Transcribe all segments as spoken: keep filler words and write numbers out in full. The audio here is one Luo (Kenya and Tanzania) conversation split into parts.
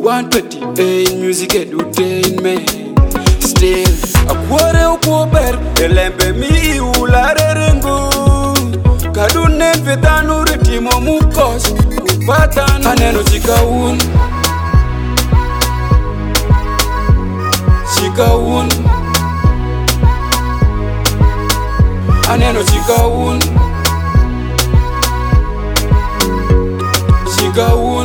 one twenty-eight music edutainment. Still, akware ukwober elembe mi ulare rengu. Kadune vetanu ritimo mukos upatan aneno chikaun. Chikaun. Aneno chikaun. Chikaun.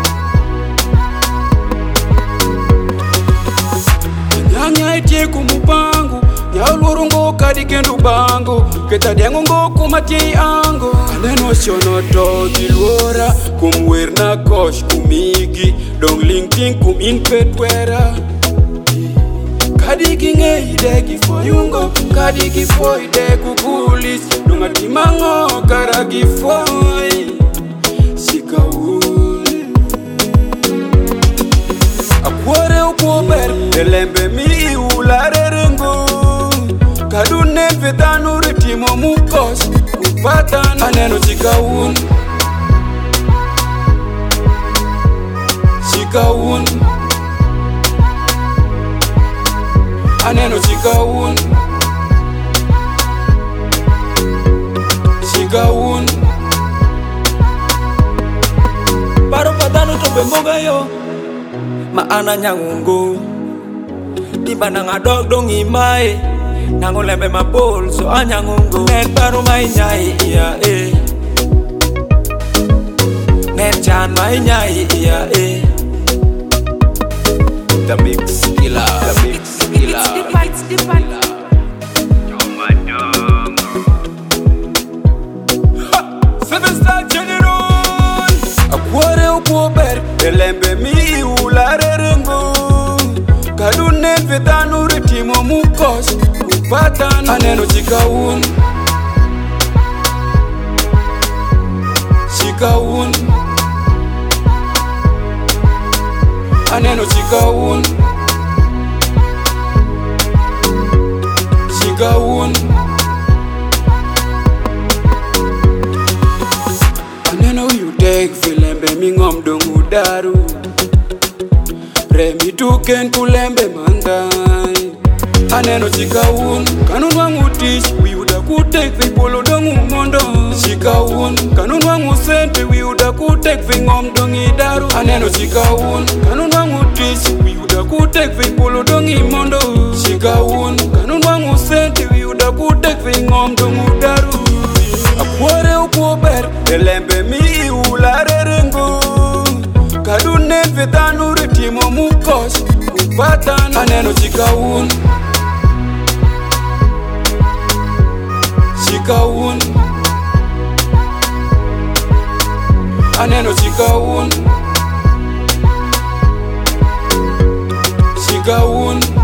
Nyanya itie kumupangu nyauluru ngo kadi kendu bangu keta dengo ngo kumati ango aneno shono to dilora kumwerna kosh kumigi dong linking kum in petwera kadi kinge ide gifoyungo kadi gifoy de kukulis dunga timango kara gifoy Chikaun. Akware ukwober elembe mi ulare rengu. Kadune vetanu ritimo mukos upatan aneno chikaun. Chikaun. Aneno chikaun. Chikaun. Paro patanu tobe moga yo maana nyangungu timba nanga dog dong imae nango lembe mabol so anyangungu nen paro mai nyai iya eh nen chan mai nyai iya eh The mix killer, the mix killer. It's the part, it's the part. Seven Star General. Akware ukwober elembe mi ulare rengu. Kadune vetanu ritimo mukos upatan aneno chikaun. Chikaun. Aneno chikaun. Chikaun. Aneno you take filembe mingom dongu daru. Remi tuken kulembe mandai. Aneno chikaun. Kanun wangu tish we uda kutek vi polo dongu mondo. Chikaun. Kanun wangu sente we uda kutek vi ngom dongi daru. Aneno chikaun. Kanun wangu tish we uda kutek vi polo dongi mondo. Chikaun. Kanun wangu sente we uda kutek vi ngom dongu daru. Akware ukwober elembe mi ulare rengu. Kadune vetanu ritimo mukos upatan aneno chikaun. Chikaun. Aneno chikaun. Chikaun.